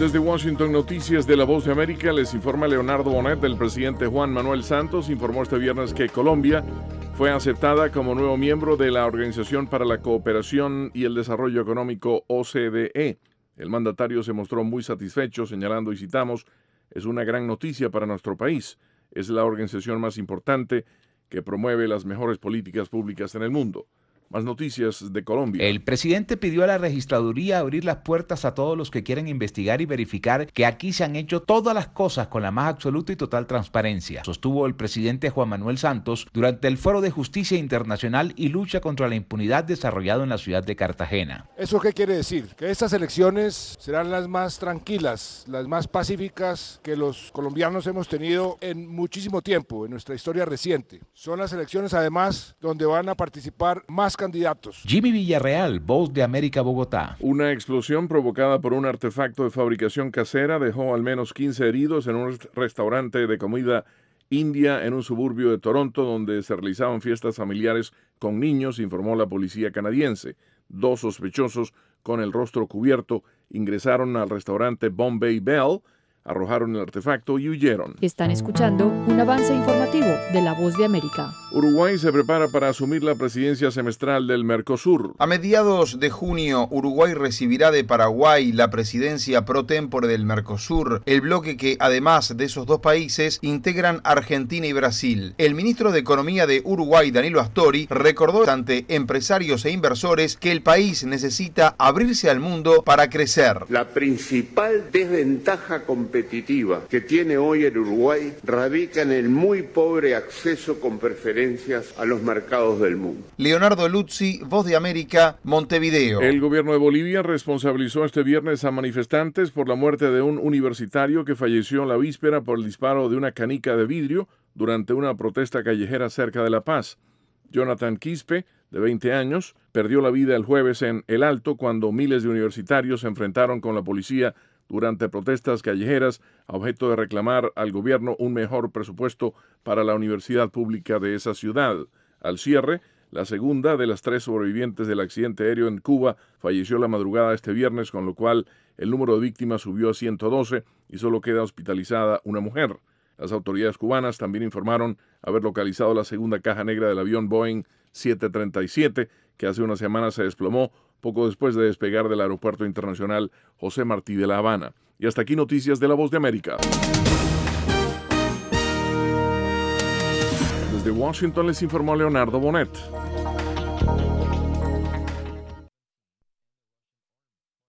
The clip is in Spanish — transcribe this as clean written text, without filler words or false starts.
Desde Washington, Noticias de La Voz de América, les informa Leonardo Bonet. El presidente Juan Manuel Santos informó este viernes que Colombia fue aceptada como nuevo miembro de la Organización para la Cooperación y el Desarrollo Económico OCDE. El mandatario se mostró muy satisfecho, señalando, y citamos, es una gran noticia para nuestro país. Es la organización más importante que promueve las mejores políticas públicas en el mundo. Más noticias de Colombia. El presidente pidió a la registraduría abrir las puertas a todos los que quieren investigar y verificar que aquí se han hecho todas las cosas con la más absoluta y total transparencia, sostuvo el presidente Juan Manuel Santos durante el Foro de Justicia Internacional y Lucha contra la Impunidad desarrollado en la ciudad de Cartagena. ¿Eso qué quiere decir? Que estas elecciones serán las más tranquilas, las más pacíficas que los colombianos hemos tenido en muchísimo tiempo, en nuestra historia reciente. Son las elecciones además donde van a participar más candidatos. Jimmy Villarreal, Voz de América, Bogotá. Una explosión provocada por un artefacto de fabricación casera dejó al menos 15 heridos en un restaurante de comida india en un suburbio de Toronto, donde se realizaban fiestas familiares con niños, informó la policía canadiense. 2 sospechosos con el rostro cubierto ingresaron al restaurante Bombay Bell, arrojaron el artefacto y huyeron. Están escuchando un avance informativo de La Voz de América. Uruguay se prepara para asumir la presidencia semestral del Mercosur. A mediados de junio, Uruguay recibirá de Paraguay la presidencia pro tempore del Mercosur, el bloque que, además de esos dos países, integran Argentina y Brasil. El ministro de Economía de Uruguay, Danilo Astori, recordó ante empresarios e inversores que el país necesita abrirse al mundo para crecer. La principal desventaja competitiva que tiene hoy el Uruguay radica en el muy pobre acceso con preferencias a los mercados del mundo. Leonardo Luzzi, Voz de América, Montevideo. El gobierno de Bolivia responsabilizó este viernes a manifestantes por la muerte de un universitario que falleció en la víspera por el disparo de una canica de vidrio durante una protesta callejera cerca de La Paz. Jonathan Quispe, de 20 años, perdió la vida el jueves en El Alto cuando miles de universitarios se enfrentaron con la policía durante protestas callejeras a objeto de reclamar al gobierno un mejor presupuesto para la universidad pública de esa ciudad. Al cierre, la segunda de las 3 sobrevivientes del accidente aéreo en Cuba falleció la madrugada de este viernes, con lo cual el número de víctimas subió a 112 y solo queda hospitalizada una mujer. Las autoridades cubanas también informaron haber localizado la segunda caja negra del avión Boeing 737, que hace unas semanas se desplomó poco después de despegar del Aeropuerto Internacional José Martí de La Habana. Y hasta aquí noticias de La Voz de América. Desde Washington les informó Leonardo Bonet.